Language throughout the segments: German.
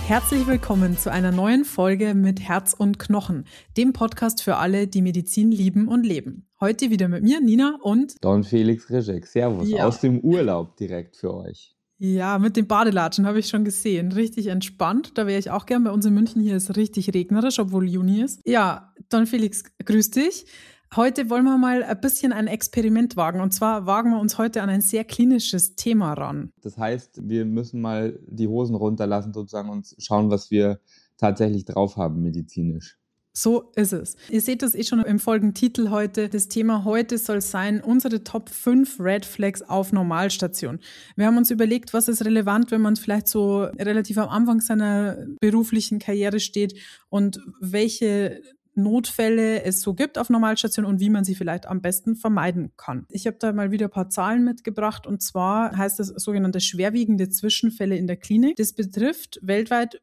Herzlich willkommen zu einer neuen Folge mit Herz und Knochen, dem Podcast für alle, die Medizin lieben und leben. Heute wieder mit mir, Nina und Don Felix Rischek. Servus, ja. Aus dem Urlaub direkt für euch. Ja, mit den Badelatschen habe ich schon gesehen. Richtig entspannt. Da wäre ich auch gern. Bei uns in München hier ist es richtig regnerisch, obwohl Juni ist. Ja, Don Felix, grüß dich. Heute wollen wir mal ein bisschen ein Experiment wagen. Und zwar wagen wir uns heute an ein sehr klinisches Thema ran. Das heißt, wir müssen mal die Hosen runterlassen sozusagen und schauen, was wir tatsächlich drauf haben medizinisch. So ist es. Ihr seht das schon im Folgentitel heute. Das Thema heute soll sein, unsere Top 5 Red Flags auf Normalstation. Wir haben uns überlegt, was ist relevant, wenn man vielleicht so relativ am Anfang seiner beruflichen Karriere steht und welche Notfälle es so gibt auf Normalstation und wie man sie vielleicht am besten vermeiden kann. Ich habe da mal wieder ein paar Zahlen mitgebracht und zwar heißt das sogenannte schwerwiegende Zwischenfälle in der Klinik. Das betrifft weltweit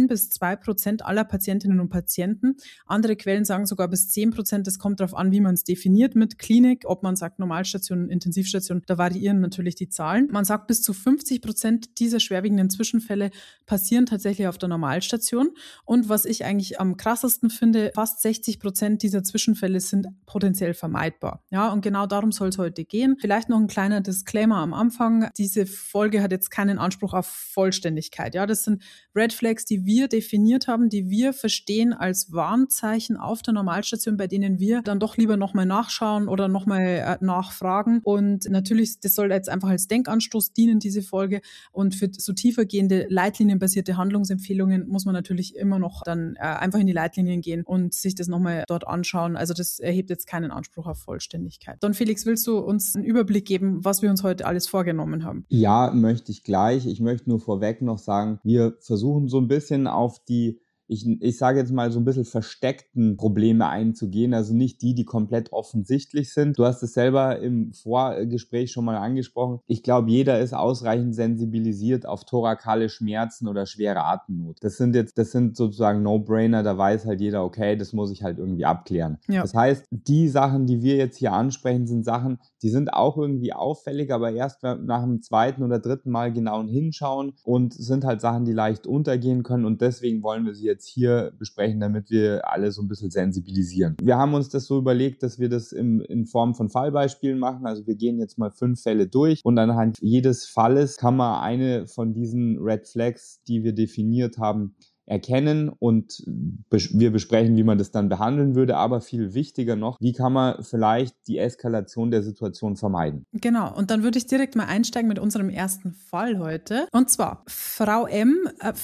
1-2% aller Patientinnen und Patienten. Andere Quellen sagen sogar bis 10%. Das kommt darauf an, wie man es definiert mit Klinik, ob man sagt Normalstation, Intensivstation, da variieren natürlich die Zahlen. Man sagt, bis zu 50% dieser schwerwiegenden Zwischenfälle passieren tatsächlich auf der Normalstation. Und was ich eigentlich am krassesten finde, fast 60% dieser Zwischenfälle sind potenziell vermeidbar. Ja, und genau darum soll es heute gehen. Vielleicht noch ein kleiner Disclaimer am Anfang. Diese Folge hat jetzt keinen Anspruch auf Vollständigkeit. Ja, das sind Red Flags, die wir definiert haben, die wir verstehen als Warnzeichen auf der Normalstation, bei denen wir dann doch lieber nochmal nachschauen oder nochmal nachfragen. Und natürlich, das soll jetzt einfach als Denkanstoß dienen, diese Folge. Und für so tiefergehende leitlinienbasierte Handlungsempfehlungen muss man natürlich immer noch dann einfach in die Leitlinien gehen und sich das nochmal dort anschauen. Also das erhebt jetzt keinen Anspruch auf Vollständigkeit. Don Felix, willst du uns einen Überblick geben, was wir uns heute alles vorgenommen haben? Ja, möchte ich gleich. Ich möchte nur vorweg noch sagen, wir versuchen so ein bisschen auf die, ich sage jetzt mal, so ein bisschen versteckten Probleme einzugehen, also nicht die komplett offensichtlich sind. Du hast es selber im Vorgespräch schon mal angesprochen. Ich glaube, jeder ist ausreichend sensibilisiert auf thorakale Schmerzen oder schwere Atemnot. Das sind sozusagen No-Brainer, da weiß halt jeder, okay, das muss ich halt irgendwie abklären. Ja. Das heißt, die Sachen, die wir jetzt hier ansprechen, sind Sachen, die sind auch irgendwie auffällig, aber erst nach dem zweiten oder dritten Mal genau hinschauen und sind halt Sachen, die leicht untergehen können und deswegen wollen wir sie jetzt hier besprechen, damit wir alle so ein bisschen sensibilisieren. Wir haben uns das so überlegt, dass wir das in Form von Fallbeispielen machen. Also wir gehen jetzt mal 5 Fälle durch und anhand jedes Falles kann man eine von diesen Red Flags, die wir definiert haben, erkennen und wir besprechen, wie man das dann behandeln würde, aber viel wichtiger noch, wie kann man vielleicht die Eskalation der Situation vermeiden. Genau, und dann würde ich direkt mal einsteigen mit unserem ersten Fall heute. Und zwar, Frau M,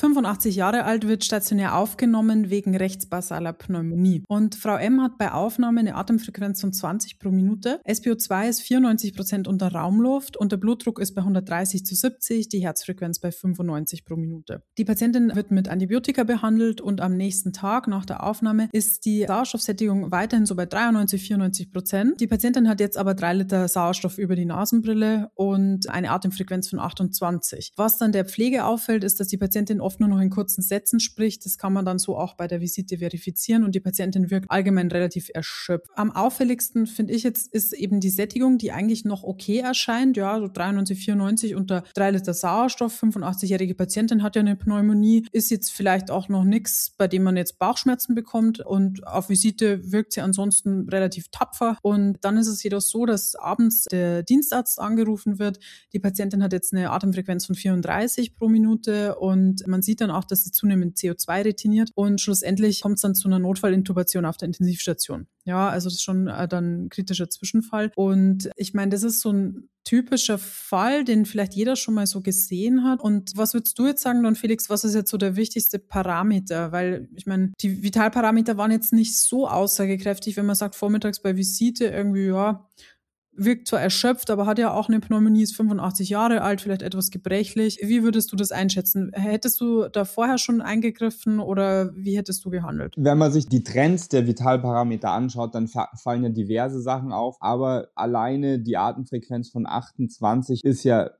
85 Jahre alt, wird stationär aufgenommen wegen rechtsbasaler Pneumonie. Und Frau M hat bei Aufnahme eine Atemfrequenz von 20 pro Minute, SpO2 ist 94% unter Raumluft und der Blutdruck ist bei 130/70, die Herzfrequenz bei 95 pro Minute. Die Patientin wird mit Antibiotika behandelt und am nächsten Tag nach der Aufnahme ist die Sauerstoffsättigung weiterhin so bei 93-94%. Die Patientin hat jetzt aber 3 Liter Sauerstoff über die Nasenbrille und eine Atemfrequenz von 28. Was dann der Pflege auffällt, ist, dass die Patientin oft nur noch in kurzen Sätzen spricht. Das kann man dann so auch bei der Visite verifizieren und die Patientin wirkt allgemein relativ erschöpft. Am auffälligsten finde ich jetzt ist eben die Sättigung, die eigentlich noch okay erscheint. Ja, so 93-94 unter 3 Liter Sauerstoff. 85-jährige Patientin hat ja eine Pneumonie, ist jetzt vielleicht auch noch nichts, bei dem man jetzt Bauchschmerzen bekommt und auf Visite wirkt sie ansonsten relativ tapfer und dann ist es jedoch so, dass abends der Dienstarzt angerufen wird. Die Patientin hat jetzt eine Atemfrequenz von 34 pro Minute und man sieht dann auch, dass sie zunehmend CO2 retiniert und schlussendlich kommt es dann zu einer Notfallintubation auf der Intensivstation. Ja, also das ist schon dann ein kritischer Zwischenfall und ich meine, das ist so ein typischer Fall, den vielleicht jeder schon mal so gesehen hat. Und was würdest du jetzt sagen, Don Felix, was ist jetzt so der wichtigste Parameter? Weil ich meine, die Vitalparameter waren jetzt nicht so aussagekräftig, wenn man sagt, vormittags bei Visite irgendwie, ja, wirkt zwar erschöpft, aber hat ja auch eine Pneumonie, ist 85 Jahre alt, vielleicht etwas gebrechlich. Wie würdest du das einschätzen? Hättest du da vorher schon eingegriffen oder wie hättest du gehandelt? Wenn man sich die Trends der Vitalparameter anschaut, dann fallen ja diverse Sachen auf, aber alleine die Atemfrequenz von 28 ist ja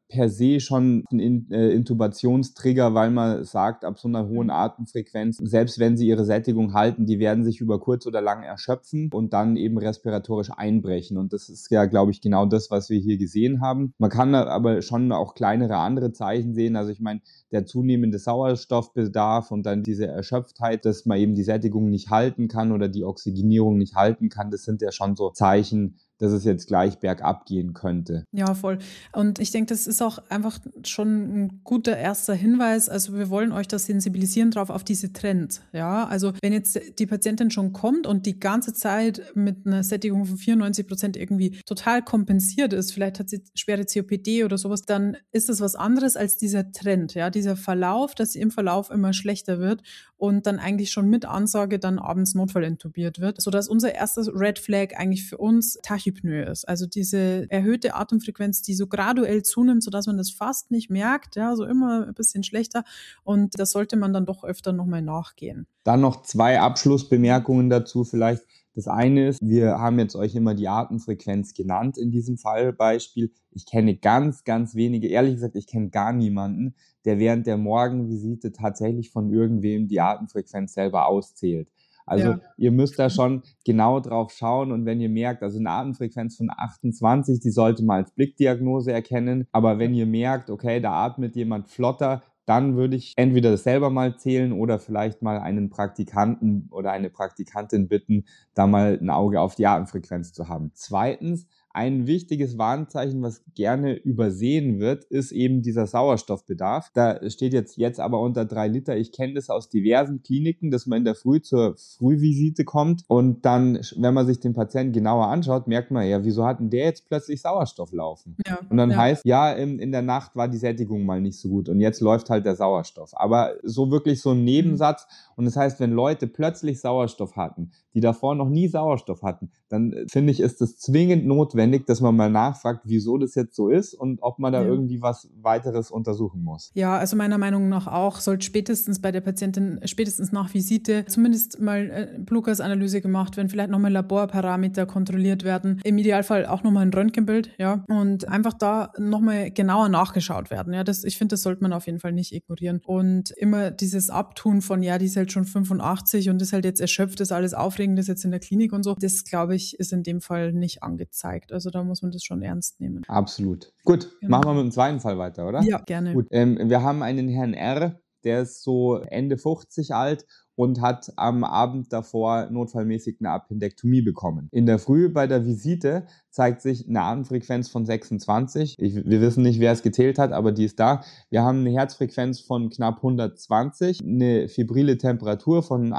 per se schon ein Intubationstrigger, weil man sagt, ab so einer hohen Atemfrequenz, selbst wenn sie ihre Sättigung halten, die werden sich über kurz oder lang erschöpfen und dann eben respiratorisch einbrechen. Und das ist ja, glaube ich, genau das, was wir hier gesehen haben. Man kann aber schon auch kleinere andere Zeichen sehen. Also ich meine, der zunehmende Sauerstoffbedarf und dann diese Erschöpftheit, dass man eben die Sättigung nicht halten kann oder die Oxygenierung nicht halten kann, das sind ja schon so Zeichen, dass es jetzt gleich bergab gehen könnte. Ja, voll. Und ich denke, das ist auch einfach schon ein guter erster Hinweis. Also wir wollen euch das sensibilisieren drauf auf diese Trends. Ja, also wenn jetzt die Patientin schon kommt und die ganze Zeit mit einer Sättigung von 94% irgendwie total kompensiert ist, vielleicht hat sie schwere COPD oder sowas, dann ist das was anderes als dieser Trend, ja, dieser Verlauf, dass sie im Verlauf immer schlechter wird und dann eigentlich schon mit Ansage dann abends notfallintubiert wird, sodass unser erstes Red Flag eigentlich für uns Tachypnoe ist. Also diese erhöhte Atemfrequenz, die so graduell zunimmt, sodass man das fast nicht merkt, ja, so immer ein bisschen schlechter und das sollte man dann doch öfter nochmal nachgehen. Dann noch 2 Abschlussbemerkungen dazu vielleicht. Das eine ist, wir haben jetzt euch immer die Atemfrequenz genannt in diesem Fallbeispiel. Ich kenne ganz, ganz wenige, ehrlich gesagt, ich kenne gar niemanden, der während der Morgenvisite tatsächlich von irgendwem die Atemfrequenz selber auszählt. Also ihr müsst da schon genau drauf schauen und wenn ihr merkt, also eine Atemfrequenz von 28, die sollte man als Blickdiagnose erkennen, aber wenn ihr merkt, okay, da atmet jemand flotter, dann würde ich entweder das selber mal zählen oder vielleicht mal einen Praktikanten oder eine Praktikantin bitten, da mal ein Auge auf die Atemfrequenz zu haben. Zweitens, ein wichtiges Warnzeichen, was gerne übersehen wird, ist eben dieser Sauerstoffbedarf. Da steht jetzt aber unter 3 Liter. Ich kenne das aus diversen Kliniken, dass man in der Früh zur Frühvisite kommt und dann, wenn man sich den Patienten genauer anschaut, merkt man, ja, wieso hat denn der jetzt plötzlich Sauerstoff laufen? Ja, und dann heißt, ja, in der Nacht war die Sättigung mal nicht so gut und jetzt läuft halt der Sauerstoff. Aber so wirklich so ein Nebensatz. Und das heißt, wenn Leute plötzlich Sauerstoff hatten, die davor noch nie Sauerstoff hatten, dann finde ich, ist es zwingend notwendig, dass man mal nachfragt, wieso das jetzt so ist und ob man da irgendwie was weiteres untersuchen muss. Ja, also meiner Meinung nach auch, sollte spätestens bei der Patientin, spätestens nach Visite, zumindest mal Blutgasanalyse gemacht werden, vielleicht nochmal Laborparameter kontrolliert werden, im Idealfall auch nochmal ein Röntgenbild, ja, und einfach da nochmal genauer nachgeschaut werden, ja, ich finde, das sollte man auf jeden Fall nicht ignorieren und immer dieses Abtun von, ja, die ist halt schon 85 und ist halt jetzt erschöpft, ist alles Aufregend, ist jetzt in der Klinik und so, das, glaube ich, ist in dem Fall nicht angezeigt, also da muss man das schon ernst nehmen. Absolut. Gut, machen wir mit dem zweiten Fall weiter, oder? Ja, gerne. Gut, wir haben einen Herrn R., der ist so Ende 50 alt und hat am Abend davor notfallmäßig eine Appendektomie bekommen. In der Früh bei der Visite zeigt sich eine Atemfrequenz von 26. Wir wissen nicht, wer es gezählt hat, aber die ist da. Wir haben eine Herzfrequenz von knapp 120, eine febrile Temperatur von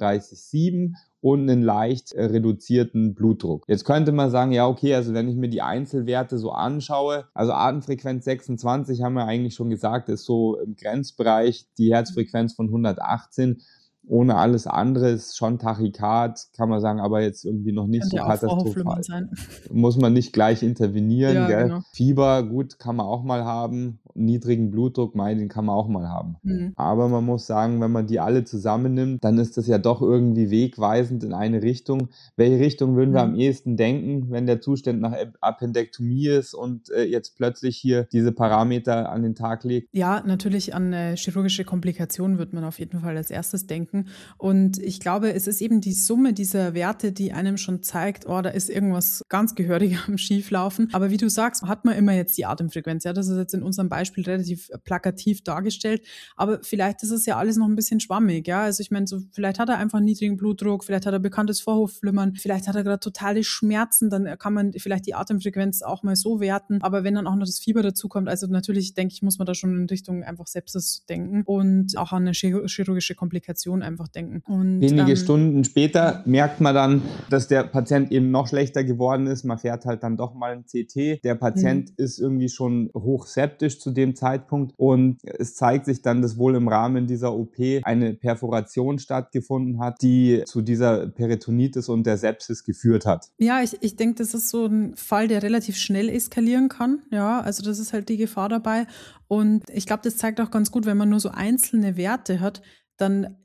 38,7 und einen leicht reduzierten Blutdruck. Jetzt könnte man sagen, ja okay, also wenn ich mir die Einzelwerte so anschaue, also Atemfrequenz 26 haben wir eigentlich schon gesagt, ist so im Grenzbereich, die Herzfrequenz von 118. Ohne alles andere ist schon Tachykard, kann man sagen, aber jetzt irgendwie noch nicht so katastrophal. Muss man nicht gleich intervenieren, ja, gell? Genau. Fieber, gut, kann man auch mal haben. Niedrigen Blutdruck, den kann man auch mal haben. Aber man muss sagen, wenn man die alle zusammennimmt, dann ist das ja doch irgendwie wegweisend in eine Richtung. Welche Richtung würden wir am ehesten denken, wenn der Zustand nach Appendektomie ist und jetzt plötzlich hier diese Parameter an den Tag legt? Ja, natürlich an chirurgische Komplikationen wird man auf jeden Fall als erstes denken. Und ich glaube, es ist eben die Summe dieser Werte, die einem schon zeigt, oh, da ist irgendwas ganz gehörig am Schieflaufen. Aber wie du sagst, hat man immer jetzt die Atemfrequenz. Ja, das ist jetzt in unserem Beispiel relativ plakativ dargestellt. Aber vielleicht ist es ja alles noch ein bisschen schwammig. Ja, also ich meine, so, vielleicht hat er einfach einen niedrigen Blutdruck, vielleicht hat er bekanntes Vorhofflimmern, vielleicht hat er gerade totale Schmerzen, dann kann man vielleicht die Atemfrequenz auch mal so werten. Aber wenn dann auch noch das Fieber dazu kommt, also natürlich, denke ich, muss man da schon in Richtung einfach Sepsis denken und auch an eine chirurgische Komplikation einfach denken. Und, wenige Stunden später merkt man dann, dass der Patient eben noch schlechter geworden ist. Man fährt halt dann doch mal ein CT. Der Patient ist irgendwie schon hochseptisch zu dem Zeitpunkt und es zeigt sich dann, dass wohl im Rahmen dieser OP eine Perforation stattgefunden hat, die zu dieser Peritonitis und der Sepsis geführt hat. Ja, ich denke, das ist so ein Fall, der relativ schnell eskalieren kann. Ja, also das ist halt die Gefahr dabei. Und ich glaube, das zeigt auch ganz gut, wenn man nur so einzelne Werte hat, dann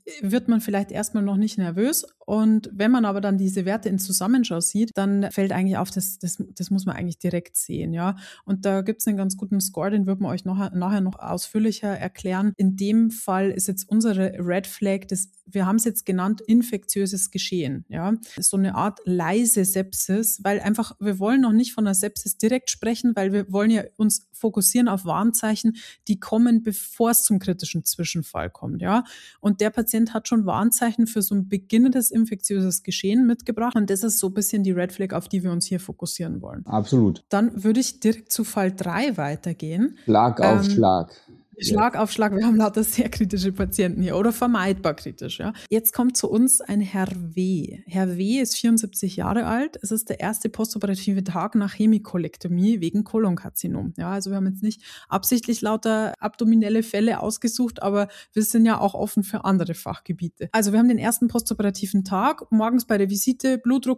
wird man vielleicht erstmal noch nicht nervös. Und wenn man aber dann diese Werte in Zusammenschau sieht, dann fällt eigentlich auf, das muss man eigentlich direkt sehen, ja. Und da gibt es einen ganz guten Score, den wird man euch nachher noch ausführlicher erklären. In dem Fall ist jetzt unsere Red Flag, wir haben es jetzt genannt, infektiöses Geschehen, ja. Das ist so eine Art leise Sepsis, weil einfach, wir wollen noch nicht von einer Sepsis direkt sprechen, weil wir wollen ja uns fokussieren auf Warnzeichen, die kommen, bevor es zum kritischen Zwischenfall kommt, ja. Und der Patient hat schon Warnzeichen für so ein beginnendes infektiöses Geschehen mitgebracht. Und das ist so ein bisschen die Red Flag, auf die wir uns hier fokussieren wollen. Absolut. Dann würde ich direkt zu Fall 3 weitergehen. Schlag auf Schlag. Schlag auf Schlag, wir haben lauter sehr kritische Patienten hier oder vermeidbar kritisch. Ja. Jetzt kommt zu uns ein Herr W. Herr W. ist 74 Jahre alt. Es ist der erste postoperative Tag nach Hemikolektomie wegen Kolonkarzinom. Ja, also wir haben jetzt nicht absichtlich lauter abdominelle Fälle ausgesucht, aber wir sind ja auch offen für andere Fachgebiete. Also wir haben den ersten postoperativen Tag, morgens bei der Visite Blutdruck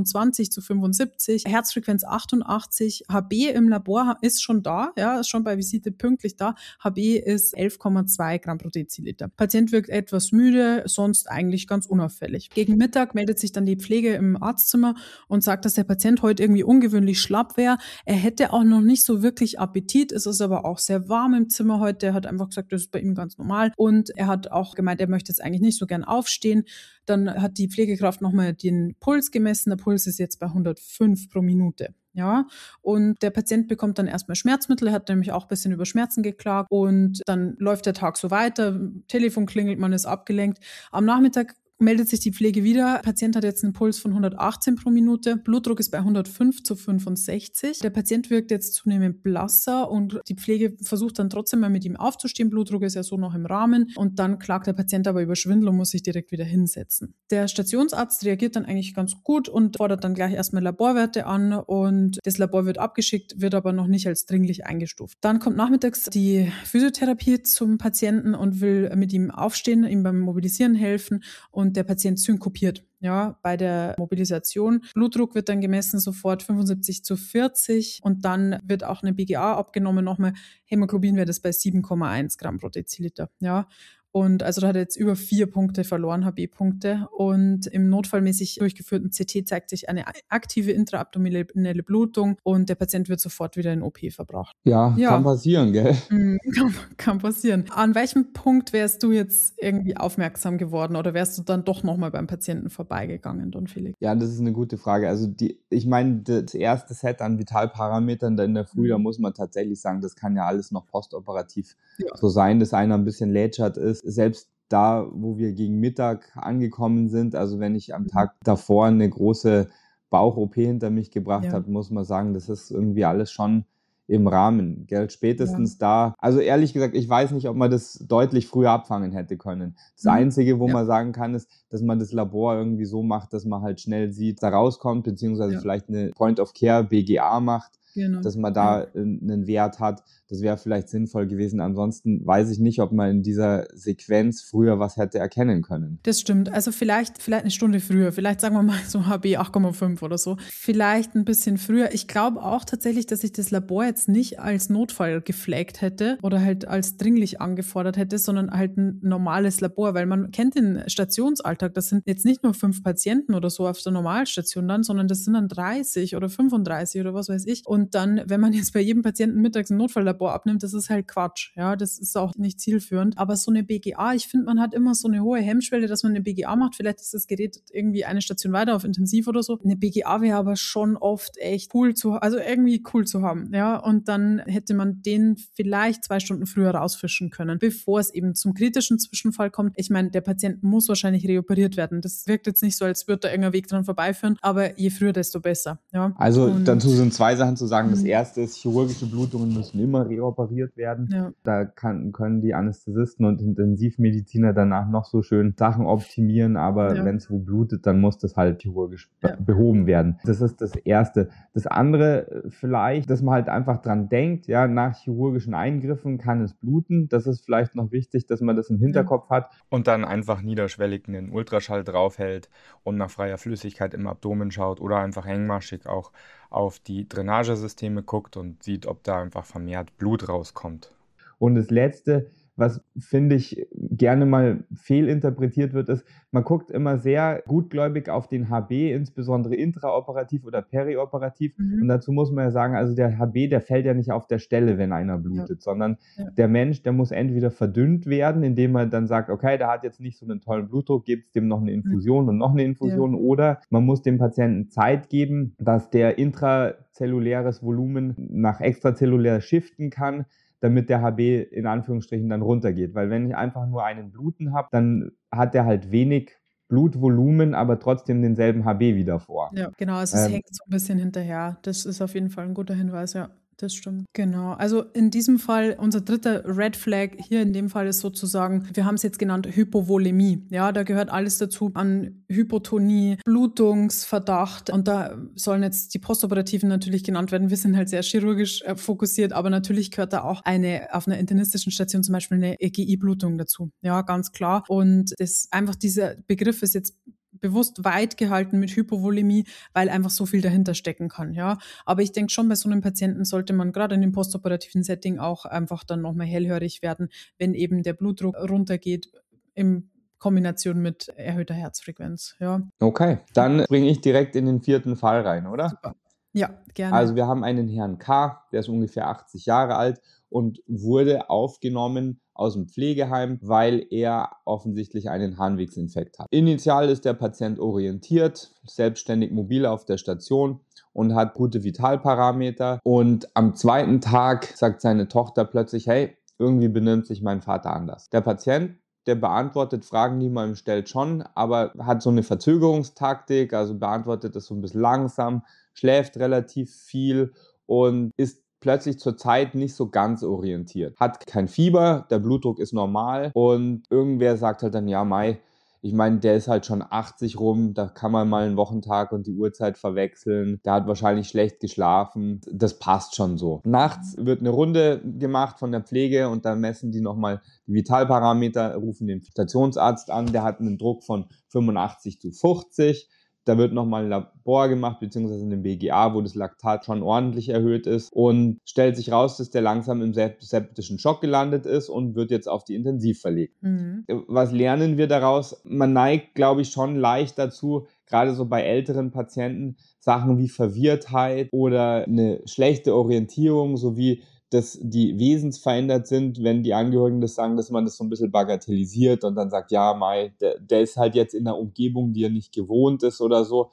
125/75, Herzfrequenz 88, HB im Labor ist schon da, ja, ist schon bei Visite pünktlich da. HB ist 11,2 Gramm pro Deziliter. Patient wirkt etwas müde, sonst eigentlich ganz unauffällig. Gegen Mittag meldet sich dann die Pflege im Arztzimmer und sagt, dass der Patient heute irgendwie ungewöhnlich schlapp wäre. Er hätte auch noch nicht so wirklich Appetit, es ist aber auch sehr warm im Zimmer heute. Er hat einfach gesagt, das ist bei ihm ganz normal und er hat auch gemeint, er möchte jetzt eigentlich nicht so gern aufstehen. Dann hat die Pflegekraft nochmal den Puls gemessen. Der Puls ist jetzt bei 105 pro Minute. Ja, und der Patient bekommt dann erstmal Schmerzmittel, er hat nämlich auch ein bisschen über Schmerzen geklagt und dann läuft der Tag so weiter, Telefon klingelt, man ist abgelenkt. Am Nachmittag meldet sich die Pflege wieder. Der Patient hat jetzt einen Puls von 118 pro Minute. Blutdruck ist bei 105/65. Der Patient wirkt jetzt zunehmend blasser und die Pflege versucht dann trotzdem mal mit ihm aufzustehen. Blutdruck ist ja so noch im Rahmen. Und dann klagt der Patient aber über Schwindel und muss sich direkt wieder hinsetzen. Der Stationsarzt reagiert dann eigentlich ganz gut und fordert dann gleich erstmal Laborwerte an und das Labor wird abgeschickt, wird aber noch nicht als dringlich eingestuft. Dann kommt nachmittags die Physiotherapie zum Patienten und will mit ihm aufstehen, ihm beim Mobilisieren helfen und der Patient synkopiert, ja, bei der Mobilisation. Blutdruck wird dann gemessen sofort 75/40 und dann wird auch eine BGA abgenommen, nochmal Hämoglobinwert ist bei 7,1 Gramm pro Deziliter, ja. Und also da hat er jetzt über 4 Punkte verloren, HB-Punkte. Und im notfallmäßig durchgeführten CT zeigt sich eine aktive intraabdominelle Blutung und der Patient wird sofort wieder in OP verbracht. Ja, kann passieren, gell? Kann passieren. An welchem Punkt wärst du jetzt irgendwie aufmerksam geworden oder wärst du dann doch nochmal beim Patienten vorbeigegangen, Don Felix? Ja, das ist eine gute Frage. Also ich meine, das erste Set an Vitalparametern da in der Früh, da muss man tatsächlich sagen, das kann ja alles noch postoperativ so sein, dass einer ein bisschen lätschert ist. Selbst da, wo wir gegen Mittag angekommen sind, also wenn ich am Tag davor eine große Bauch-OP hinter mich gebracht habe, muss man sagen, das ist irgendwie alles schon im Rahmen, gell? Spätestens da, also ehrlich gesagt, ich weiß nicht, ob man das deutlich früher abfangen hätte können. Das Einzige, wo man sagen kann, ist, dass man das Labor irgendwie so macht, dass man halt schnell sieht, da rauskommt, beziehungsweise vielleicht eine Point-of-Care-BGA macht, dass man da einen Wert hat. Das wäre vielleicht sinnvoll gewesen. Ansonsten weiß ich nicht, ob man in dieser Sequenz früher was hätte erkennen können. Das stimmt. Also vielleicht eine Stunde früher. Vielleicht sagen wir mal so HB 8,5 oder so. Vielleicht ein bisschen früher. Ich glaube auch tatsächlich, dass ich das Labor jetzt nicht als Notfall geflaggt hätte oder halt als dringlich angefordert hätte, sondern halt ein normales Labor, weil man kennt den Stationsalltag. Das sind jetzt nicht nur 5 Patienten oder so auf der Normalstation dann, sondern das sind dann 30 oder 35 oder was weiß ich. Und dann, wenn man jetzt bei jedem Patienten mittags ein Notfalllabor abnimmt, das ist halt Quatsch. Ja, das ist auch nicht zielführend. Aber so eine BGA, ich finde, man hat immer so eine hohe Hemmschwelle, dass man eine BGA macht. Vielleicht ist das Gerät irgendwie eine Station weiter auf Intensiv oder so. Eine BGA wäre aber schon oft echt cool irgendwie cool zu haben. Ja, und dann hätte man den vielleicht 2 Stunden früher rausfischen können, bevor es eben zum kritischen Zwischenfall kommt. Ich meine, der Patient muss wahrscheinlich reoperiert werden. Das wirkt jetzt nicht so, als würde da irgendein Weg dran vorbeiführen, aber je früher, desto besser. Ja. Also dazu sind 2 Sachen zu sagen. Das erste ist, chirurgische Blutungen müssen immer reoperiert werden. Ja. Da können die Anästhesisten und Intensivmediziner danach noch so schön Sachen optimieren, aber wenn es wo blutet, dann muss das halt chirurgisch behoben werden. Das ist das Erste. Das andere vielleicht, dass man halt einfach dran denkt, ja, nach chirurgischen Eingriffen kann es bluten. Das ist vielleicht noch wichtig, dass man das im Hinterkopf hat. Und dann einfach niederschwellig einen Ultraschall draufhält und nach freier Flüssigkeit im Abdomen schaut oder einfach engmaschig auch auf die Drainagesysteme guckt und sieht, ob da einfach vermehrt Blut rauskommt. Und das Letzte, was, finde ich, gerne mal fehlinterpretiert wird, ist, man guckt immer sehr gutgläubig auf den HB, insbesondere intraoperativ oder perioperativ. Und dazu muss man ja sagen, also der HB, der fällt ja nicht auf der Stelle, wenn einer blutet, sondern der Mensch, der muss entweder verdünnt werden, indem man dann sagt, okay, der hat jetzt nicht so einen tollen Blutdruck, gibt es dem noch eine Infusion und noch eine Infusion, oder man muss dem Patienten Zeit geben, dass der intrazelluläres Volumen nach extrazellulär shiften kann, damit der HB in Anführungsstrichen dann runtergeht. Weil wenn ich einfach nur einen Bluten habe, dann hat der halt wenig Blutvolumen, aber trotzdem denselben HB wieder vor. Ja, genau, also es hängt so ein bisschen hinterher. Das ist auf jeden Fall ein guter Hinweis, ja. Das stimmt. Genau. Also in diesem Fall, unser dritter Red Flag hier in dem Fall ist sozusagen, wir haben es jetzt genannt, Hypovolämie. Ja, da gehört alles dazu an Hypotonie, Blutungsverdacht, und da sollen jetzt die Postoperativen natürlich genannt werden. Wir sind halt sehr chirurgisch fokussiert, aber natürlich gehört da auch auf einer internistischen Station zum Beispiel eine EGI-Blutung dazu. Ja, ganz klar. Und dieser Begriff ist jetzt bewusst weit gehalten mit Hypovolämie, weil einfach so viel dahinter stecken kann, ja. Aber ich denke schon, bei so einem Patienten sollte man gerade in dem postoperativen Setting auch einfach dann nochmal hellhörig werden, wenn eben der Blutdruck runtergeht in Kombination mit erhöhter Herzfrequenz, ja. Okay, dann bringe ich direkt in den 4. Fall rein, oder? Super. Ja, gerne. Also wir haben einen Herrn K., der ist ungefähr 80 Jahre alt und wurde aufgenommen aus dem Pflegeheim, weil er offensichtlich einen Harnwegsinfekt hat. Initial ist der Patient orientiert, selbstständig mobil auf der Station und hat gute Vitalparameter. Und am 2. Tag sagt seine Tochter plötzlich, hey, irgendwie benimmt sich mein Vater anders. Der Patient, der beantwortet Fragen, die man ihm stellt, schon, aber hat so eine Verzögerungstaktik, also beantwortet es so ein bisschen langsam, schläft relativ viel und ist plötzlich zur Zeit nicht so ganz orientiert. Hat kein Fieber, der Blutdruck ist normal und irgendwer sagt halt dann, ja Mai, ich meine, der ist halt schon 80 rum, da kann man mal einen Wochentag und die Uhrzeit verwechseln, der hat wahrscheinlich schlecht geschlafen, das passt schon so. Nachts wird eine Runde gemacht von der Pflege und dann messen die nochmal die Vitalparameter, rufen den Stationsarzt an, der hat einen Druck von 85/50. Da wird nochmal ein Labor gemacht, beziehungsweise ein BGA, wo das Laktat schon ordentlich erhöht ist und stellt sich raus, dass der langsam im septischen Schock gelandet ist und wird jetzt auf die Intensiv verlegt. Was lernen wir daraus? Man neigt, glaube ich, schon leicht dazu, gerade so bei älteren Patienten, Sachen wie Verwirrtheit oder eine schlechte Orientierung sowie dass die wesensverändert sind, wenn die Angehörigen das sagen, dass man das so ein bisschen bagatellisiert und dann sagt, ja, Mai, der ist halt jetzt in einer Umgebung, die er nicht gewohnt ist oder so.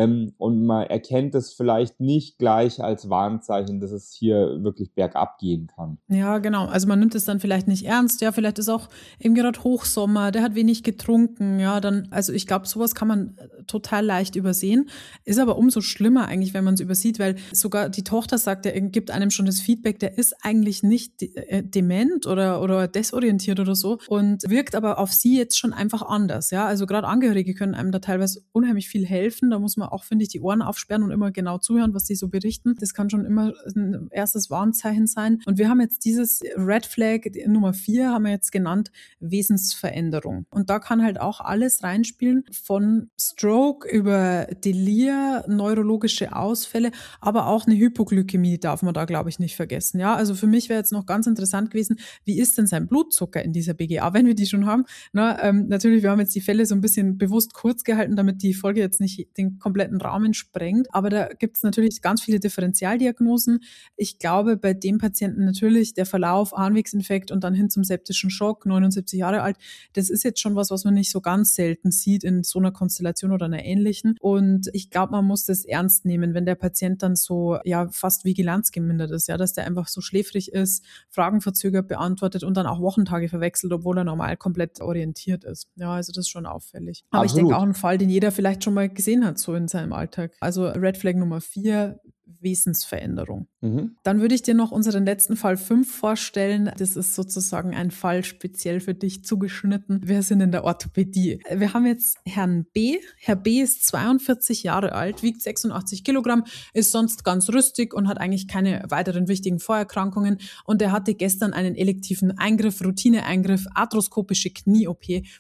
Und man erkennt es vielleicht nicht gleich als Warnzeichen, dass es hier wirklich bergab gehen kann. Ja, genau. Also man nimmt es dann vielleicht nicht ernst. Ja, vielleicht ist auch eben gerade Hochsommer, der hat wenig getrunken. Ja, also ich glaube, sowas kann man total leicht übersehen. Ist aber umso schlimmer eigentlich, wenn man es übersieht, weil sogar die Tochter sagt, der gibt einem schon das Feedback, der ist eigentlich nicht dement oder desorientiert oder so und wirkt aber auf sie jetzt schon einfach anders. Ja, also gerade Angehörige können einem da teilweise unheimlich viel helfen. Da muss man auch, finde ich, die Ohren aufsperren und immer genau zuhören, was sie so berichten. Das kann schon immer ein erstes Warnzeichen sein. Und wir haben jetzt dieses Red Flag Nummer 4 haben wir jetzt genannt, Wesensveränderung. Und da kann halt auch alles reinspielen, von Stroke über Delir, neurologische Ausfälle, aber auch eine Hypoglykämie darf man da, glaube ich, nicht vergessen. Ja, also für mich wäre jetzt noch ganz interessant gewesen, wie ist denn sein Blutzucker in dieser BGA, wenn wir die schon haben. Natürlich, wir haben jetzt die Fälle so ein bisschen bewusst kurz gehalten, damit die Folge jetzt nicht den kompletten Rahmen sprengt. Aber da gibt es natürlich ganz viele Differentialdiagnosen. Ich glaube, bei dem Patienten natürlich der Verlauf, Harnwegsinfekt und dann hin zum septischen Schock, 79 Jahre alt, das ist jetzt schon was man nicht so ganz selten sieht in so einer Konstellation oder einer ähnlichen. Und ich glaube, man muss das ernst nehmen, wenn der Patient dann so fast vigilanzgemindert ist, ja, dass der einfach so schläfrig ist, Fragen verzögert beantwortet und dann auch Wochentage verwechselt, obwohl er normal komplett orientiert ist. Ja, also das ist schon auffällig. Aber Absolut. Ich denke auch ein Fall, den jeder vielleicht schon mal gesehen hat, so in seinem Alltag. Also Red Flag Nummer 4, Wesensveränderung. Dann würde ich dir noch unseren letzten Fall 5 vorstellen. Das ist sozusagen ein Fall speziell für dich zugeschnitten. Wir sind in der Orthopädie. Wir haben jetzt Herrn B. Herr B. ist 42 Jahre alt, wiegt 86 Kilogramm, ist sonst ganz rüstig und hat eigentlich keine weiteren wichtigen Vorerkrankungen. Und er hatte gestern einen elektiven Eingriff, Routineeingriff, arthroskopische Knie-OP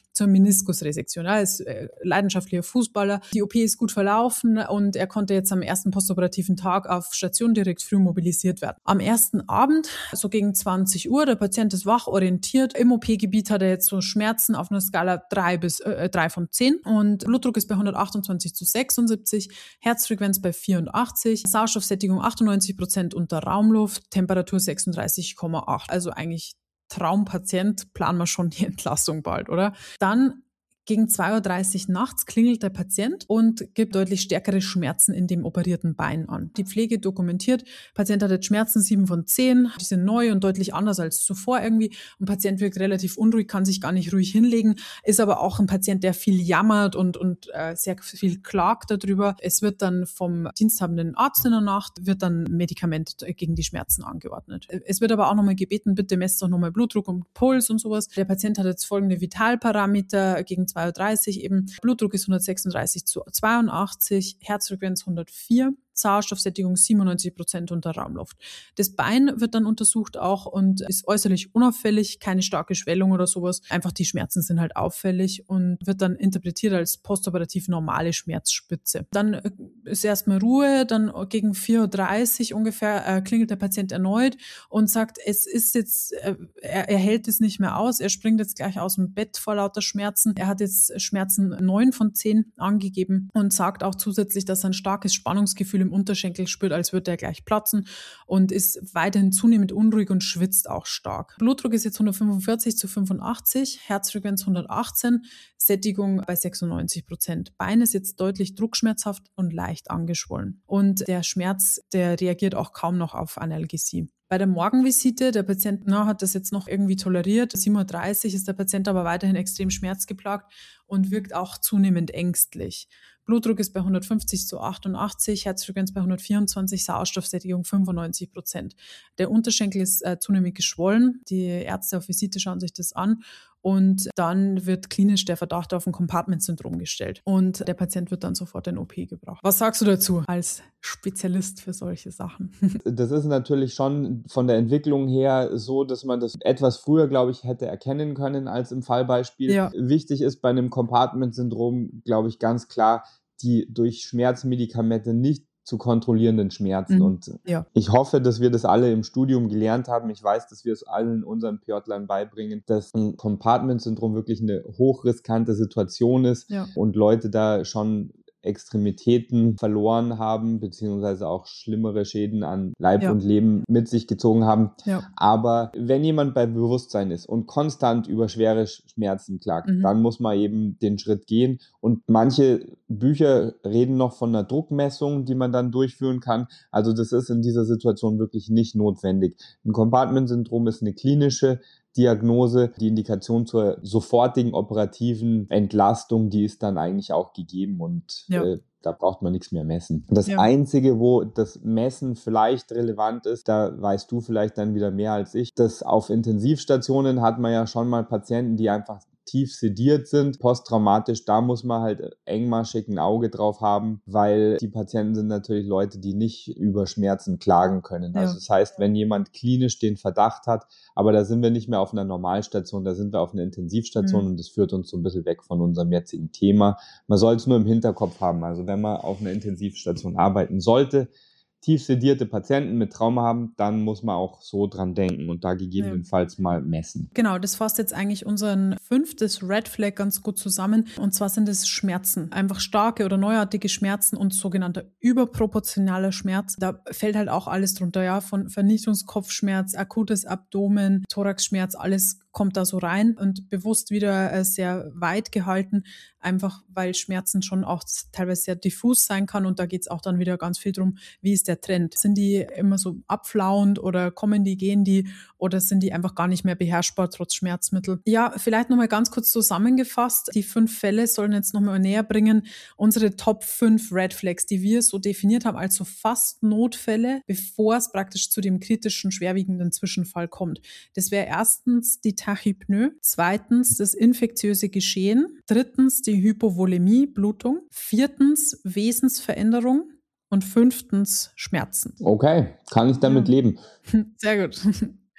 zur Meniskusresektion. Er ist leidenschaftlicher Fußballer. Die OP ist gut verlaufen und er konnte jetzt am ersten postoperativen Tag auf Station direkt früh mobilisiert werden. Am ersten Abend, so gegen 20 Uhr, der Patient ist wach, orientiert. Im OP-Gebiet hat er jetzt so Schmerzen auf einer Skala 3 von 10 und Blutdruck ist bei 128/76, Herzfrequenz bei 84, Sauerstoffsättigung 98% unter Raumluft, Temperatur 36,8. Also eigentlich Traumpatient, planen wir schon die Entlassung bald, oder? Dann gegen 2:30 Uhr nachts klingelt der Patient und gibt deutlich stärkere Schmerzen in dem operierten Bein an. Die Pflege dokumentiert, Patient hat jetzt Schmerzen 7 von 10, die sind neu und deutlich anders als zuvor irgendwie. Und Patient wirkt relativ unruhig, kann sich gar nicht ruhig hinlegen, ist aber auch ein Patient, der viel jammert und sehr viel klagt darüber. Es wird dann vom diensthabenden Arzt in der Nacht, wird dann Medikament gegen die Schmerzen angeordnet. Es wird aber auch nochmal gebeten, bitte messt doch nochmal Blutdruck und Puls und sowas. Der Patient hat jetzt folgende Vitalparameter gegen 2:30 Uhr eben. Blutdruck ist 136/82, Herzfrequenz 104, Sauerstoffsättigung 97% unter Raumluft. Das Bein wird dann untersucht auch und ist äußerlich unauffällig, keine starke Schwellung oder sowas. Einfach die Schmerzen sind halt auffällig und wird dann interpretiert als postoperativ normale Schmerzspitze. Dann ist erstmal Ruhe, dann gegen 4:30 Uhr ungefähr klingelt der Patient erneut und sagt, es ist jetzt, er hält es nicht mehr aus, er springt jetzt gleich aus dem Bett vor lauter Schmerzen. Er hat jetzt Schmerzen 9 von 10 angegeben und sagt auch zusätzlich, dass er ein starkes Spannungsgefühl im Unterschenkel spürt, als würde er gleich platzen und ist weiterhin zunehmend unruhig und schwitzt auch stark. Blutdruck ist jetzt 145/85, Herzfrequenz 118, Sättigung bei 96%. Bein ist jetzt deutlich druckschmerzhaft und leicht angeschwollen. Und der Schmerz, der reagiert auch kaum noch auf Analgesie. Bei der Morgenvisite, der Patient hat das jetzt noch irgendwie toleriert. 7:30 Uhr ist der Patient aber weiterhin extrem schmerzgeplagt und wirkt auch zunehmend ängstlich. Blutdruck ist bei 150/88, Herzfrequenz bei 124, Sauerstoffsättigung 95%. Der Unterschenkel ist zunehmend geschwollen. Die Ärzte auf Visite schauen sich das an und dann wird klinisch der Verdacht auf ein Compartment-Syndrom gestellt und der Patient wird dann sofort in OP gebracht. Was sagst du dazu als Spezialist für solche Sachen? Das ist natürlich schon von der Entwicklung her so, dass man das etwas früher, glaube ich, hätte erkennen können als im Fallbeispiel. Ja. Wichtig ist bei einem Compartment-Syndrom, glaube ich, ganz klar, die durch Schmerzmedikamente nicht zu kontrollierenden Schmerzen. Und ich hoffe, dass wir das alle im Studium gelernt haben. Ich weiß, dass wir es allen unseren PJlern beibringen, dass ein Compartment-Syndrom wirklich eine hochriskante Situation ist und Leute da schon Extremitäten verloren haben, beziehungsweise auch schlimmere Schäden an Leib und Leben mit sich gezogen haben. Ja. Aber wenn jemand bei Bewusstsein ist und konstant über schwere Schmerzen klagt, dann muss man eben den Schritt gehen. Und manche Bücher reden noch von einer Druckmessung, die man dann durchführen kann. Also das ist in dieser Situation wirklich nicht notwendig. Ein Compartment-Syndrom ist eine klinische Diagnose. Die Indikation zur sofortigen operativen Entlastung, die ist dann eigentlich auch gegeben und da braucht man nichts mehr messen. Das Einzige, wo das Messen vielleicht relevant ist, da weißt du vielleicht dann wieder mehr als ich, dass auf Intensivstationen hat man ja schon mal Patienten, die einfach tief sediert sind, posttraumatisch, da muss man halt engmaschig ein Auge drauf haben, weil die Patienten sind natürlich Leute, die nicht über Schmerzen klagen können. Also das heißt, wenn jemand klinisch den Verdacht hat, aber da sind wir nicht mehr auf einer Normalstation, da sind wir auf einer Intensivstation und das führt uns so ein bisschen weg von unserem jetzigen Thema. Man soll es nur im Hinterkopf haben, also wenn man auf einer Intensivstation arbeiten sollte, tief sedierte Patienten mit Trauma haben, dann muss man auch so dran denken und da gegebenenfalls mal messen. Genau, das fasst jetzt eigentlich unseren 5. Red Flag ganz gut zusammen. Und zwar sind es Schmerzen. Einfach starke oder neuartige Schmerzen und sogenannter überproportionaler Schmerz. Da fällt halt auch alles drunter, von Vernichtungskopfschmerz, akutes Abdomen, Thoraxschmerz, alles kommt da so rein und bewusst wieder sehr weit gehalten, einfach weil Schmerzen schon auch teilweise sehr diffus sein kann und da geht es auch dann wieder ganz viel drum, wie ist der Trend? Sind die immer so abflauend oder kommen die, gehen die oder sind die einfach gar nicht mehr beherrschbar trotz Schmerzmittel? Ja, vielleicht nochmal ganz kurz zusammengefasst, die 5 Fälle sollen jetzt nochmal näher bringen, unsere Top 5 Red Flags, die wir so definiert haben, also fast Notfälle, bevor es praktisch zu dem kritischen, schwerwiegenden Zwischenfall kommt. Das wäre erstens die Tachypnoe, zweitens das infektiöse Geschehen, drittens die Hypovolämie, Blutung, viertens Wesensveränderung und 5. Schmerzen. Okay, kann ich damit leben. Sehr gut.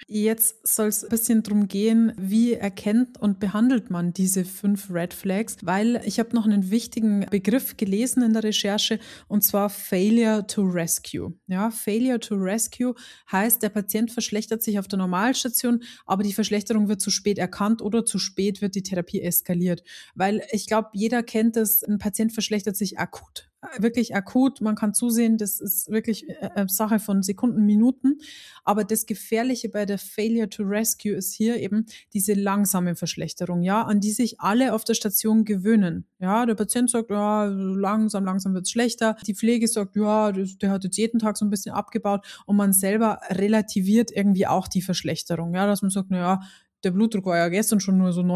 Jetzt soll es ein bisschen drum gehen, wie erkennt und behandelt man diese 5 Red Flags, weil ich habe noch einen wichtigen Begriff gelesen in der Recherche, und zwar Failure to Rescue. Ja, Failure to Rescue heißt, der Patient verschlechtert sich auf der Normalstation, aber die Verschlechterung wird zu spät erkannt oder zu spät wird die Therapie eskaliert. Weil ich glaube, jeder kennt es, ein Patient verschlechtert sich akut. Wirklich akut, man kann zusehen, das ist wirklich Sache von Sekunden, Minuten. Aber das Gefährliche bei der Failure to Rescue ist hier eben diese langsame Verschlechterung, ja, an die sich alle auf der Station gewöhnen. Ja, der Patient sagt, ja, langsam wird's schlechter. Die Pflege sagt, ja, der hat jetzt jeden Tag so ein bisschen abgebaut, und man selber relativiert irgendwie auch die Verschlechterung. Ja, dass man sagt, na ja, der Blutdruck war ja gestern schon nur so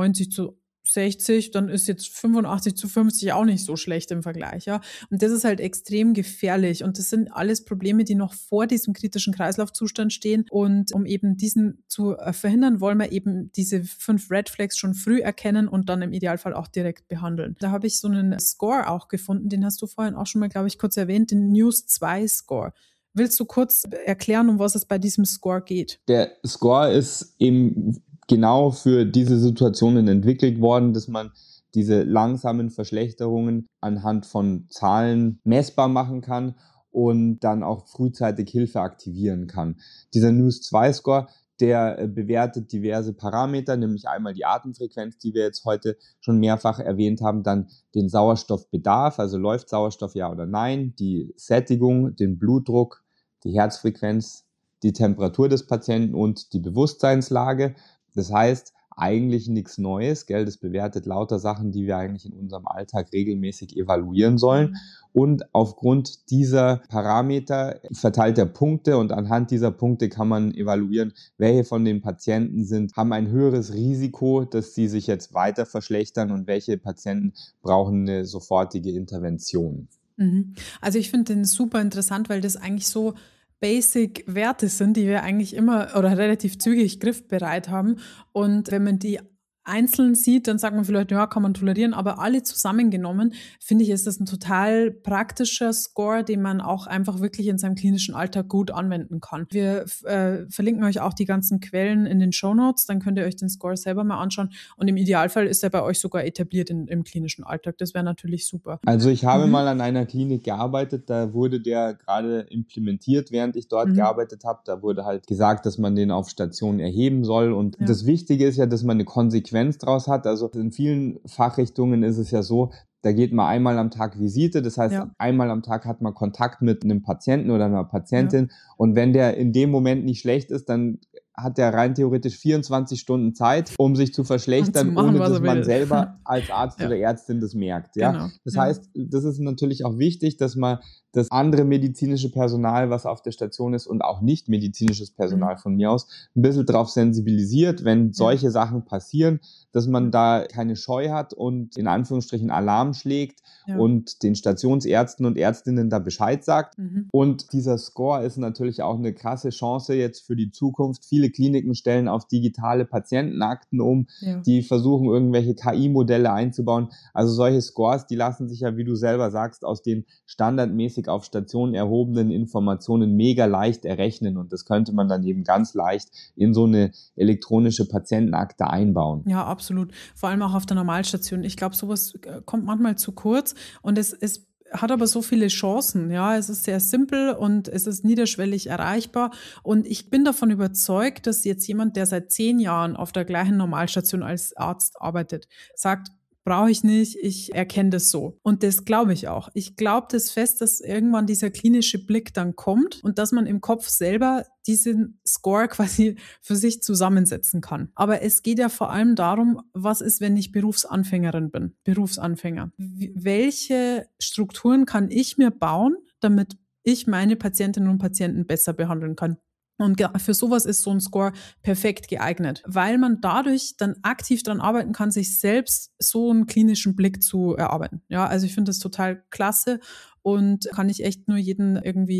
90/60, dann ist jetzt 85/50 auch nicht so schlecht im Vergleich, ja. Und das ist halt extrem gefährlich, und das sind alles Probleme, die noch vor diesem kritischen Kreislaufzustand stehen, und um eben diesen zu verhindern, wollen wir eben diese 5 Red Flags schon früh erkennen und dann im Idealfall auch direkt behandeln. Da habe ich so einen Score auch gefunden, den hast du vorhin auch schon mal, glaube ich, kurz erwähnt, den News2 Score. Willst du kurz erklären, um was es bei diesem Score geht? Der Score ist eben genau für diese Situationen entwickelt worden, dass man diese langsamen Verschlechterungen anhand von Zahlen messbar machen kann und dann auch frühzeitig Hilfe aktivieren kann. Dieser News2-Score, der bewertet diverse Parameter, nämlich einmal die Atemfrequenz, die wir jetzt heute schon mehrfach erwähnt haben, dann den Sauerstoffbedarf, also läuft Sauerstoff ja oder nein, die Sättigung, den Blutdruck, die Herzfrequenz, die Temperatur des Patienten und die Bewusstseinslage. Das heißt, eigentlich nichts Neues, gell? Das bewertet lauter Sachen, die wir eigentlich in unserem Alltag regelmäßig evaluieren sollen. Und aufgrund dieser Parameter verteilt er Punkte, und anhand dieser Punkte kann man evaluieren, welche von den Patienten haben ein höheres Risiko, dass sie sich jetzt weiter verschlechtern, und welche Patienten brauchen eine sofortige Intervention. Also ich finde den super interessant, weil das eigentlich so Basic-Werte sind, die wir eigentlich immer oder relativ zügig griffbereit haben. Und wenn man die einzeln sieht, dann sagt man vielleicht, ja, kann man tolerieren, aber alle zusammengenommen, finde ich, ist das ein total praktischer Score, den man auch einfach wirklich in seinem klinischen Alltag gut anwenden kann. Wir verlinken euch auch die ganzen Quellen in den Shownotes, dann könnt ihr euch den Score selber mal anschauen, und im Idealfall ist er bei euch sogar etabliert im klinischen Alltag. Das wäre natürlich super. Also ich habe mal an einer Klinik gearbeitet, da wurde der gerade implementiert, während ich dort gearbeitet habe. Da wurde halt gesagt, dass man den auf Stationen erheben soll, und das Wichtige ist ja, dass man eine Konsequenz draus hat. Also in vielen Fachrichtungen ist es ja so, da geht man einmal am Tag Visite, das heißt, einmal am Tag hat man Kontakt mit einem Patienten oder einer Patientin, und wenn der in dem Moment nicht schlecht ist, dann hat der rein theoretisch 24 Stunden Zeit, um sich zu verschlechtern, ohne dass man selber als Arzt oder Ärztin das merkt. Ja? Genau. Das heißt, das ist natürlich auch wichtig, dass man das andere medizinische Personal, was auf der Station ist, und auch nicht medizinisches Personal von mir aus, ein bisschen drauf sensibilisiert, wenn solche Sachen passieren, dass man da keine Scheu hat und in Anführungsstrichen Alarm schlägt und den Stationsärzten und Ärztinnen da Bescheid sagt. Und dieser Score ist natürlich auch eine krasse Chance jetzt für die Zukunft. Viele Kliniken stellen auf digitale Patientenakten um, die versuchen, irgendwelche KI-Modelle einzubauen. Also solche Scores, die lassen sich ja, wie du selber sagst, aus den standardmäßig auf Stationen erhobenen Informationen mega leicht errechnen, und das könnte man dann eben ganz leicht in so eine elektronische Patientenakte einbauen. Ja, absolut. Vor allem auch auf der Normalstation. Ich glaube, sowas kommt manchmal zu kurz, und es hat aber so viele Chancen. Ja, es ist sehr simpel und es ist niederschwellig erreichbar, und ich bin davon überzeugt, dass jetzt jemand, der seit 10 Jahren auf der gleichen Normalstation als Arzt arbeitet, sagt, brauche ich nicht, ich erkenne das so. Und das glaube ich auch. Ich glaube das fest, dass irgendwann dieser klinische Blick dann kommt und dass man im Kopf selber diesen Score quasi für sich zusammensetzen kann. Aber es geht ja vor allem darum, was ist, wenn ich Berufsanfängerin bin, Berufsanfänger. Welche Strukturen kann ich mir bauen, damit ich meine Patientinnen und Patienten besser behandeln kann? Und für sowas ist so ein Score perfekt geeignet, weil man dadurch dann aktiv daran arbeiten kann, sich selbst so einen klinischen Blick zu erarbeiten. Ja, also ich finde das total klasse und kann ich echt nur jeden irgendwie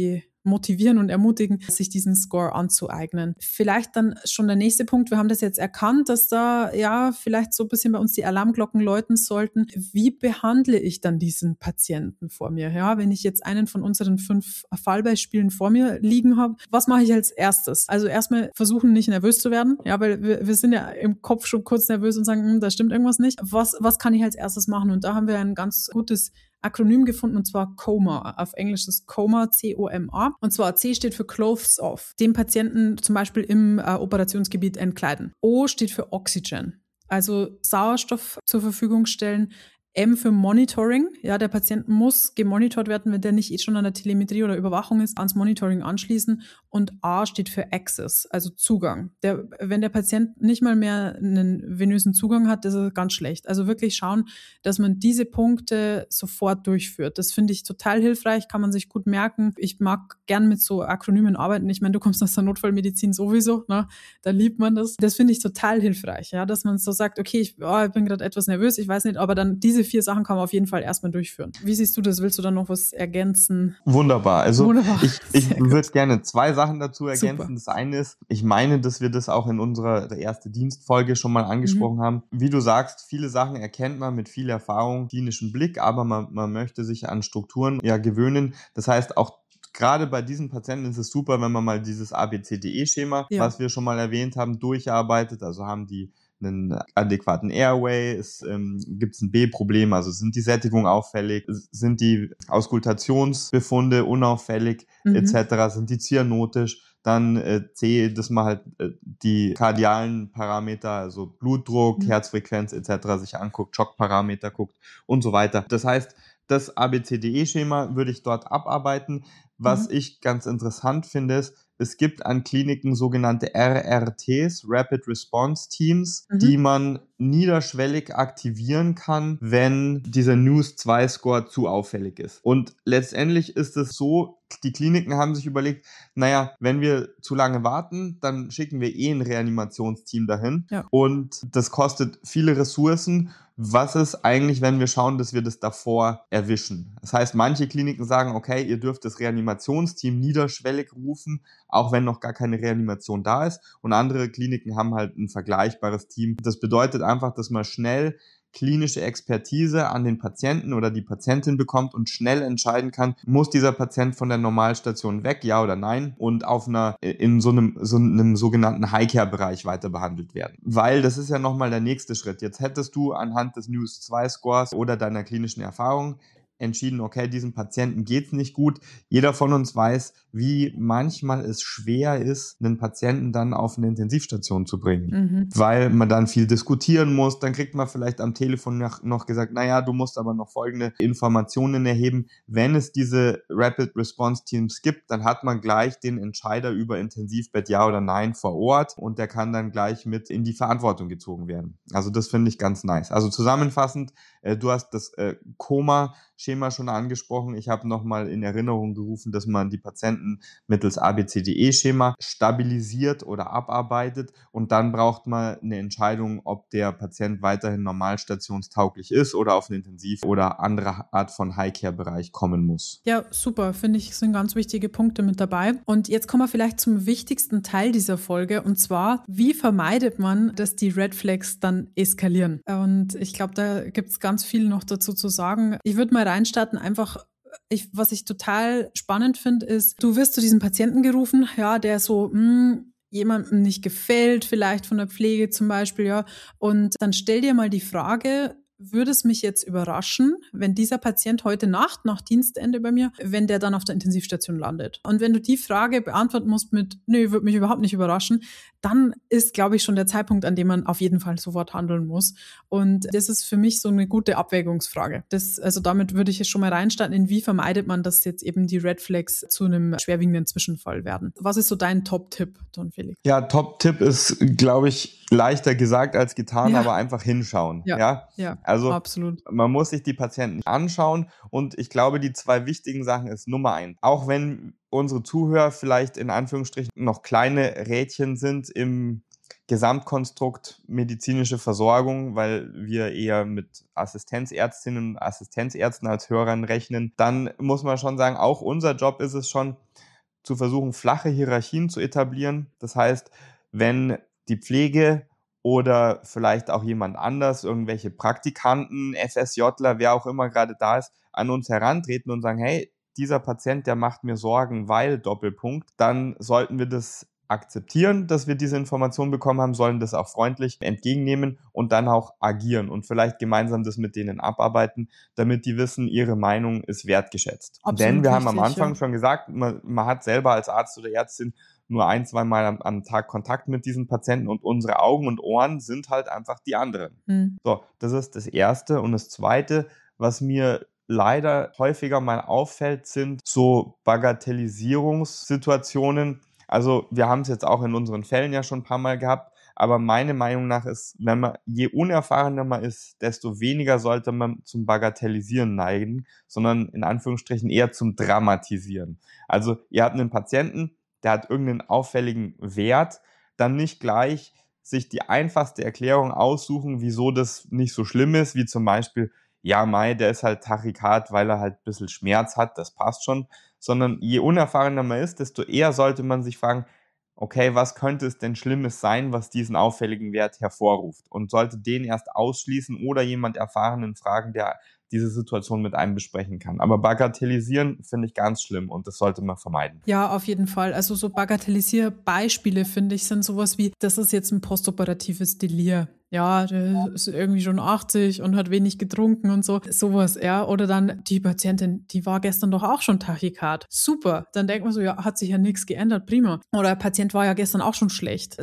motivieren und ermutigen, sich diesen Score anzueignen. Vielleicht dann schon der nächste Punkt. Wir haben das jetzt erkannt, dass da ja vielleicht so ein bisschen bei uns die Alarmglocken läuten sollten. Wie behandle ich dann diesen Patienten vor mir? Ja, wenn ich jetzt einen von unseren 5 Fallbeispielen vor mir liegen habe, was mache ich als erstes? Also erstmal versuchen, nicht nervös zu werden, ja, weil wir sind ja im Kopf schon kurz nervös und sagen, da stimmt irgendwas nicht. Was kann ich als erstes machen? Und da haben wir ein ganz gutes Akronym gefunden, und zwar COMA. Auf Englisch ist COMA, C-O-M-A. Und zwar C steht für Clothes Off. Den Patienten zum Beispiel im Operationsgebiet entkleiden. O steht für Oxygen, also Sauerstoff zur Verfügung stellen. M für Monitoring. Ja, der Patient muss gemonitort werden, wenn der nicht schon an der Telemetrie oder Überwachung ist, ans Monitoring anschließen. Und A steht für Access, also Zugang. Wenn der Patient nicht mal mehr einen venösen Zugang hat, das ist ganz schlecht. Also wirklich schauen, dass man diese Punkte sofort durchführt. Das finde ich total hilfreich, kann man sich gut merken. Ich mag gern mit so Akronymen arbeiten. Ich meine, du kommst aus der Notfallmedizin sowieso, ne? Da liebt man das. Das finde ich total hilfreich, ja, dass man so sagt, okay, ich bin gerade etwas nervös, ich weiß nicht, aber dann diese 4 Sachen kann man auf jeden Fall erstmal durchführen. Wie siehst du das? Willst du da noch was ergänzen? Wunderbar. Also Wunderbar. Ich würde gerne 2 Sachen dazu ergänzen. Super. Das eine ist, ich meine, dass wir das auch in unserer erste Dienstfolge schon mal angesprochen haben. Wie du sagst, viele Sachen erkennt man mit viel Erfahrung, klinischen Blick, aber man möchte sich an Strukturen ja gewöhnen. Das heißt, auch gerade bei diesen Patienten ist es super, wenn man mal dieses ABCDE-Schema, was wir schon mal erwähnt haben, durcharbeitet. Also haben die einen adäquaten Airway, gibt es ein B-Problem, also sind die Sättigung auffällig, sind die Auskultationsbefunde unauffällig, etc., sind die cyanotisch, dann C, dass man halt die kardialen Parameter, also Blutdruck, Herzfrequenz etc. sich anguckt, Schockparameter guckt und so weiter. Das heißt, das ABCDE-Schema würde ich dort abarbeiten. Was ich ganz interessant finde, ist, es gibt an Kliniken sogenannte RRTs, Rapid Response Teams, die man niederschwellig aktivieren kann, wenn dieser NEWS-2-Score zu auffällig ist. Und letztendlich ist es so, die Kliniken haben sich überlegt, naja, wenn wir zu lange warten, dann schicken wir ein Reanimationsteam dahin. Ja. Und das kostet viele Ressourcen. Was ist eigentlich, wenn wir schauen, dass wir das davor erwischen? Das heißt, manche Kliniken sagen, okay, ihr dürft das Reanimationsteam niederschwellig rufen, auch wenn noch gar keine Reanimation da ist. Und andere Kliniken haben halt ein vergleichbares Team. Das bedeutet einfach, dass man schnell klinische Expertise an den Patienten oder die Patientin bekommt und schnell entscheiden kann, muss dieser Patient von der Normalstation weg, ja oder nein, und in so einem sogenannten High-Care-Bereich weiter behandelt werden. Weil das ist ja nochmal der nächste Schritt. Jetzt hättest du anhand des NEWS-2-Scores oder deiner klinischen Erfahrung entschieden, okay, diesem Patienten geht's nicht gut. Jeder von uns weiß, wie manchmal es schwer ist, einen Patienten dann auf eine Intensivstation zu bringen, weil man dann viel diskutieren muss. Dann kriegt man vielleicht am Telefon noch gesagt, naja, du musst aber noch folgende Informationen erheben. Wenn es diese Rapid Response Teams gibt, dann hat man gleich den Entscheider über Intensivbett ja oder nein vor Ort und der kann dann gleich mit in die Verantwortung gezogen werden. Also das finde ich ganz nice. Also zusammenfassend, du hast das COMA-Schema schon angesprochen. Ich habe nochmal in Erinnerung gerufen, dass man die Patienten mittels ABCDE-Schema stabilisiert oder abarbeitet und dann braucht man eine Entscheidung, ob der Patient weiterhin normalstationstauglich ist oder auf einen Intensiv- oder andere Art von High-Care-Bereich kommen muss. Ja, super. Finde ich, sind ganz wichtige Punkte mit dabei. Und jetzt kommen wir vielleicht zum wichtigsten Teil dieser Folge, und zwar, wie vermeidet man, dass die Red Flags dann eskalieren? Und ich glaube, da gibt es ganz viel noch dazu zu sagen. Ich würde mal reinstarten, einfach was ich total spannend finde, ist, du wirst zu diesem Patienten gerufen, ja, der so jemandem nicht gefällt, vielleicht von der Pflege zum Beispiel, ja, und dann stell dir mal die Frage, würde es mich jetzt überraschen, wenn dieser Patient heute Nacht, nach Dienstende bei mir, wenn der dann auf der Intensivstation landet? Und wenn du die Frage beantworten musst mit, nö, würde mich überhaupt nicht überraschen, dann ist, glaube ich, schon der Zeitpunkt, an dem man auf jeden Fall sofort handeln muss. Und das ist für mich so eine gute Abwägungsfrage. Also damit würde ich jetzt schon mal reinstarten, in wie vermeidet man, dass jetzt eben die Red Flags zu einem schwerwiegenden Zwischenfall werden. Was ist so dein Top-Tipp, Don Felix? Ja, Top-Tipp ist, glaube ich, leichter gesagt als getan, aber einfach hinschauen. Ja, also absolut. Man muss sich die Patienten anschauen und ich glaube, die 2 wichtigen Sachen ist Nummer 1. Auch wenn unsere Zuhörer vielleicht in Anführungsstrichen noch kleine Rädchen sind im Gesamtkonstrukt medizinische Versorgung, weil wir eher mit Assistenzärztinnen und Assistenzärzten als Hörern rechnen, dann muss man schon sagen, auch unser Job ist es schon, zu versuchen, flache Hierarchien zu etablieren. Das heißt, wenn die Pflege oder vielleicht auch jemand anders, irgendwelche Praktikanten, FSJler, wer auch immer gerade da ist, an uns herantreten und sagen, hey, dieser Patient, der macht mir Sorgen, weil Doppelpunkt, dann sollten wir das akzeptieren, dass wir diese Information bekommen haben, sollen das auch freundlich entgegennehmen und dann auch agieren und vielleicht gemeinsam das mit denen abarbeiten, damit die wissen, ihre Meinung ist wertgeschätzt. Absolut Denn wir haben am richtig, Anfang ja. schon gesagt, man hat selber als Arzt oder Ärztin nur 1-2 Mal am Tag Kontakt mit diesen Patienten und unsere Augen und Ohren sind halt einfach die anderen. So, das ist das Erste. Und das Zweite, was mir leider häufiger mal auffällt, sind so Bagatellisierungssituationen. Also wir haben es jetzt auch in unseren Fällen ja schon ein paar Mal gehabt, aber meine Meinung nach ist, je unerfahrener man ist, desto weniger sollte man zum Bagatellisieren neigen, sondern in Anführungsstrichen eher zum Dramatisieren. Also ihr habt einen Patienten, der hat irgendeinen auffälligen Wert, dann nicht gleich sich die einfachste Erklärung aussuchen, wieso das nicht so schlimm ist, wie zum Beispiel, ja, der ist halt Tachykard, weil er halt ein bisschen Schmerz hat, das passt schon, sondern je unerfahrener man ist, desto eher sollte man sich fragen, okay, was könnte es denn Schlimmes sein, was diesen auffälligen Wert hervorruft? Und sollte den erst ausschließen oder jemand Erfahrenen fragen, der diese Situation mit einem besprechen kann. Aber bagatellisieren finde ich ganz schlimm und das sollte man vermeiden. Ja, auf jeden Fall. Also so Bagatellisierbeispiele, finde ich, sind sowas wie, das ist jetzt ein postoperatives Delir. Ja, der ist irgendwie schon 80 und hat wenig getrunken und so. Sowas, ja. Oder dann die Patientin, die war gestern doch auch schon Tachykard. Super. Dann denkt man so, ja, hat sich ja nichts geändert, prima. Oder der Patient war ja gestern auch schon schlecht.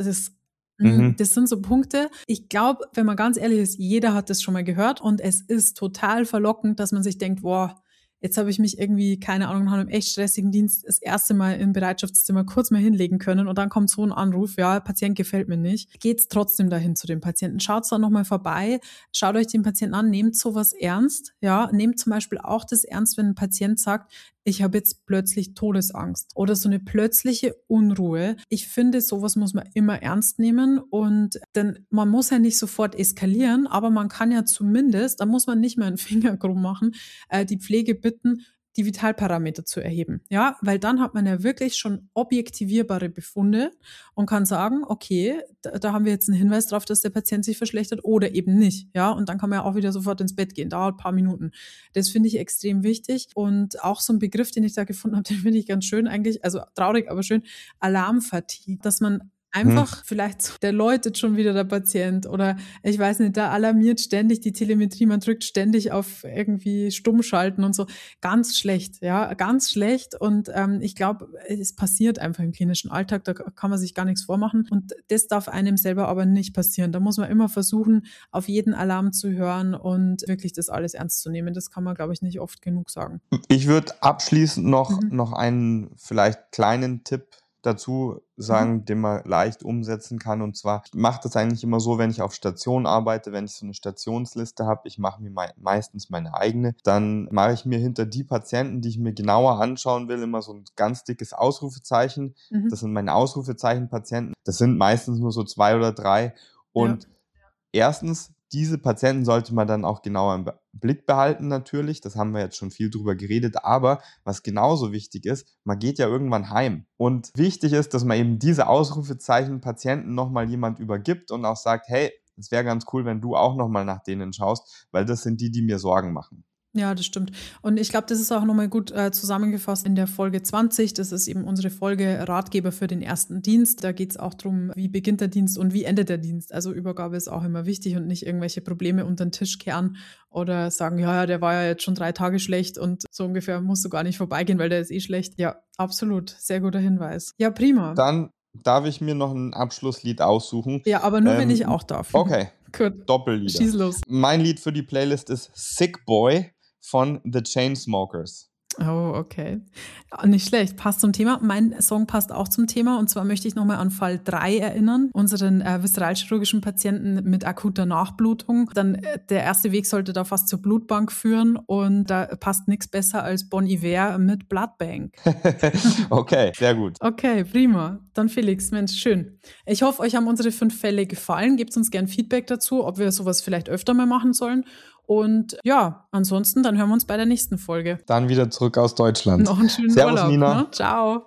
Das sind so Punkte. Ich glaube, wenn man ganz ehrlich ist, jeder hat das schon mal gehört und es ist total verlockend, dass man sich denkt, boah, jetzt habe ich mich irgendwie, keine Ahnung, nach einem echt stressigen Dienst das erste Mal im Bereitschaftszimmer kurz mal hinlegen können und dann kommt so ein Anruf, ja, Patient gefällt mir nicht. Geht's trotzdem dahin zu dem Patienten. Schaut's da nochmal vorbei, schaut euch den Patienten an, nehmt sowas ernst, ja, nehmt zum Beispiel auch das ernst, wenn ein Patient sagt, ich habe jetzt plötzlich Todesangst oder so eine plötzliche Unruhe. Ich finde, sowas muss man immer ernst nehmen und denn man muss ja nicht sofort eskalieren, aber man kann ja zumindest, da muss man nicht mehr einen Finger krumm machen, die Pflege bitten, die Vitalparameter zu erheben. Ja, weil dann hat man ja wirklich schon objektivierbare Befunde und kann sagen, okay, da haben wir jetzt einen Hinweis drauf, dass der Patient sich verschlechtert oder eben nicht. Ja, und dann kann man ja auch wieder sofort ins Bett gehen. Dauert ein paar Minuten. Das finde ich extrem wichtig und auch so ein Begriff, den ich da gefunden habe, den finde ich ganz schön eigentlich, also traurig, aber schön, Alarmfatigue, dass man einfach vielleicht so, der läutet schon wieder der Patient oder ich weiß nicht, da alarmiert ständig die Telemetrie, man drückt ständig auf irgendwie Stummschalten und so. Ganz schlecht, ja, ganz schlecht und ich glaube, es passiert einfach im klinischen Alltag, da kann man sich gar nichts vormachen und das darf einem selber aber nicht passieren. Da muss man immer versuchen, auf jeden Alarm zu hören und wirklich das alles ernst zu nehmen. Das kann man, glaube ich, nicht oft genug sagen. Ich würde abschließend noch einen vielleicht kleinen Tipp dazu sagen, den man leicht umsetzen kann. Und zwar, ich mache das eigentlich immer so, wenn ich auf Station arbeite, wenn ich so eine Stationsliste habe, ich mache mir meistens meine eigene, dann mache ich mir hinter die Patienten, die ich mir genauer anschauen will, immer so ein ganz dickes Ausrufezeichen. Das sind meine Ausrufezeichen-Patienten. Das sind meistens nur so 2 oder 3. Und erstens, diese Patienten sollte man dann auch genauer im Blick behalten natürlich, das haben wir jetzt schon viel drüber geredet, aber was genauso wichtig ist, man geht ja irgendwann heim und wichtig ist, dass man eben diese Ausrufezeichen Patienten nochmal jemand übergibt und auch sagt, hey, es wäre ganz cool, wenn du auch nochmal nach denen schaust, weil das sind die, die mir Sorgen machen. Ja, das stimmt. Und ich glaube, das ist auch nochmal gut zusammengefasst in der Folge 20. Das ist eben unsere Folge Ratgeber für den ersten Dienst. Da geht es auch darum, wie beginnt der Dienst und wie endet der Dienst. Also Übergabe ist auch immer wichtig und nicht irgendwelche Probleme unter den Tisch kehren oder sagen, ja, der war ja jetzt schon 3 Tage schlecht und so ungefähr musst du gar nicht vorbeigehen, weil der ist eh schlecht. Ja, absolut. Sehr guter Hinweis. Ja, prima. Dann darf ich mir noch ein Abschlusslied aussuchen. Ja, aber nur, wenn ich auch darf. Okay, gut. Doppellieder. Schieß los. Mein Lied für die Playlist ist Sick Boy von The Chainsmokers. Oh, okay. Nicht schlecht, passt zum Thema. Mein Song passt auch zum Thema und zwar möchte ich nochmal an Fall 3 erinnern, unseren viszeralchirurgischen Patienten mit akuter Nachblutung. Dann der erste Weg sollte da fast zur Blutbank führen und da passt nichts besser als Bon Iver mit Bloodbank. Okay, sehr gut. Okay, prima. Dann Felix, Mensch, schön. Ich hoffe, euch haben unsere 5 Fälle gefallen. Gebt uns gern Feedback dazu, ob wir sowas vielleicht öfter mal machen sollen. Und ja, ansonsten, dann hören wir uns bei der nächsten Folge. Dann wieder zurück aus Deutschland. Noch einen schönen Servus, Urlaub. Nina. Ne? Ciao.